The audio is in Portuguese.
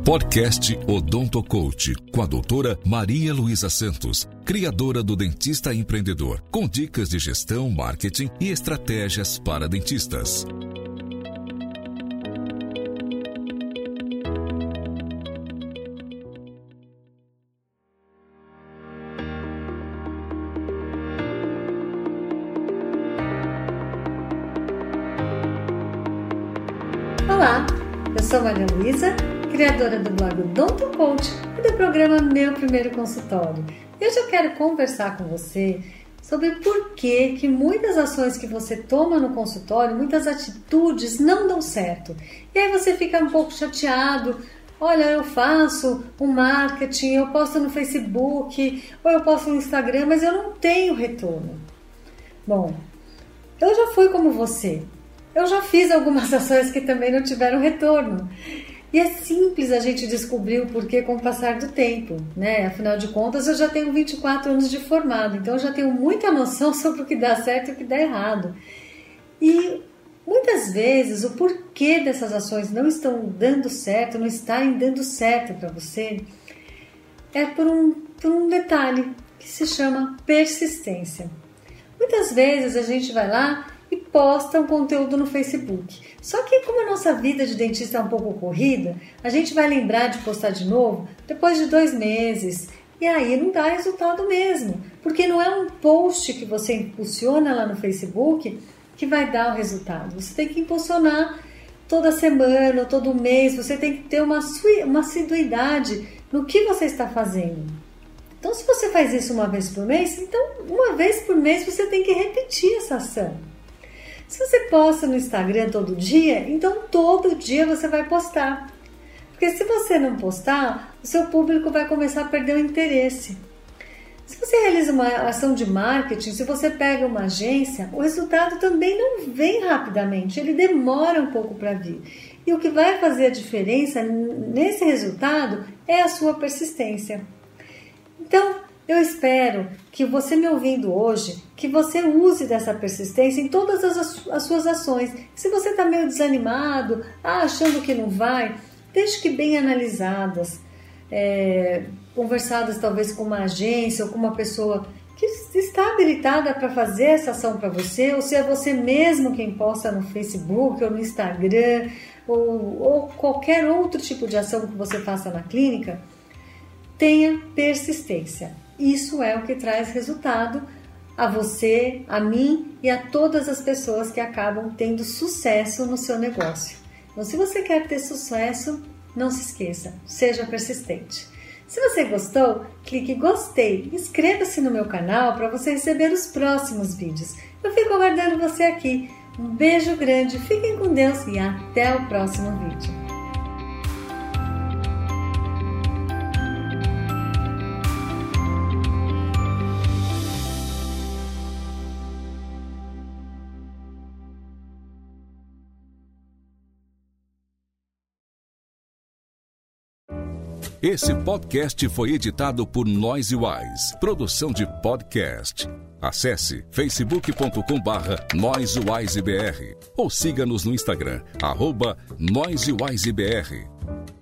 Podcast Odonto Coach, com a doutora Maria Luísa Santos, criadora do Dentista Empreendedor, com dicas de gestão, marketing e estratégias para dentistas. Olá, eu sou Maria Luísa, criadora do blog Odonto Coach e do programa Meu Primeiro Consultório. E hoje eu quero conversar com você sobre por que muitas ações que você toma no consultório, muitas atitudes não dão certo. E aí você fica um pouco chateado. Olha, eu faço um marketing, eu posto no Facebook, ou eu posto no Instagram, mas eu não tenho retorno. Bom, eu já fui como você. Eu já fiz algumas ações que também não tiveram retorno. E é simples a gente descobrir o porquê com o passar do tempo, né? Afinal de contas, eu já tenho 24 anos de formado, então eu já tenho muita noção sobre o que dá certo e o que dá errado. E muitas vezes o porquê dessas ações não estão dando certo, não estarem dando certo para você, é por um detalhe que se chama persistência. Muitas vezes a gente vai lá e posta um conteúdo no Facebook. Só que como a nossa vida de dentista é um pouco corrida, a gente vai lembrar de postar de novo depois de 2 meses. E aí não dá resultado mesmo. Porque não é um post que você impulsiona lá no Facebook que vai dar o resultado. Você tem que impulsionar toda semana, todo mês. Você tem que ter uma assiduidade no que você está fazendo. Então se você faz isso uma vez por mês, então uma vez por mês você tem que repetir essa ação. Se você posta no Instagram todo dia, então todo dia você vai postar. Porque se você não postar, o seu público vai começar a perder o interesse. Se você realiza uma ação de marketing, se você pega uma agência, o resultado também não vem rapidamente, ele demora um pouco para vir. E o que vai fazer a diferença nesse resultado é a sua persistência. Então, eu espero que você me ouvindo hoje, que você use dessa persistência em todas as suas ações. Se você está meio desanimado, achando que não vai, deixe que bem analisadas, conversadas talvez com uma agência ou com uma pessoa que está habilitada para fazer essa ação para você, ou se é você mesmo quem posta no Facebook ou no Instagram, ou qualquer outro tipo de ação que você faça na clínica, tenha persistência. Isso é o que traz resultado a você, a mim e a todas as pessoas que acabam tendo sucesso no seu negócio. Então, se você quer ter sucesso, não se esqueça, seja persistente. Se você gostou, clique em gostei, inscreva-se no meu canal para você receber os próximos vídeos. Eu fico aguardando você aqui. Um beijo grande, fiquem com Deus e até o próximo vídeo. Esse podcast foi editado por NoiseWise, produção de podcast. Acesse facebook.com/NoiseWiseBR ou siga-nos no Instagram, @NoiseWiseBR.